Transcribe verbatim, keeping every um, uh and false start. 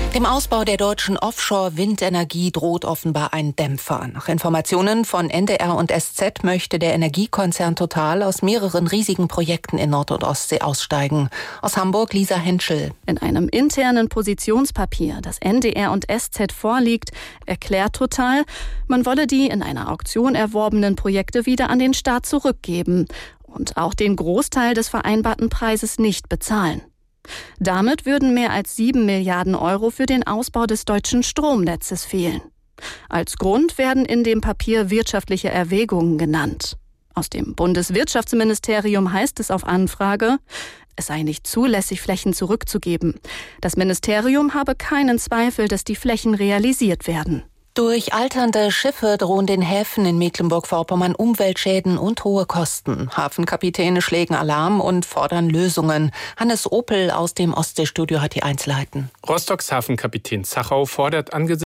Dem Ausbau der deutschen Offshore-Windenergie droht offenbar ein Dämpfer. Nach Informationen von N D R und S Z möchte der Energiekonzern Total aus mehreren riesigen Projekten in Nord- und Ostsee aussteigen. Aus Hamburg Lisa Henschel. In einem internen Positionspapier, das N D R und S Z vorliegt, erklärt Total, man wolle die in einer Auktion erworbenen Projekte wieder an den Staat zurückgeben und auch den Großteil des vereinbarten Preises nicht bezahlen. Damit würden mehr als sieben Milliarden Euro für den Ausbau des deutschen Stromnetzes fehlen. Als Grund werden in dem Papier wirtschaftliche Erwägungen genannt. Aus dem Bundeswirtschaftsministerium heißt es auf Anfrage, es sei nicht zulässig, Flächen zurückzugeben. Das Ministerium habe keinen Zweifel, dass die Flächen realisiert werden. Durch alternde Schiffe drohen den Häfen in Mecklenburg-Vorpommern Umweltschäden und hohe Kosten. Hafenkapitäne schlägen Alarm und fordern Lösungen. Hannes Opel aus dem Ostseestudio hat die Einzelheiten. Rostocks Hafenkapitän Zachau fordert angesichts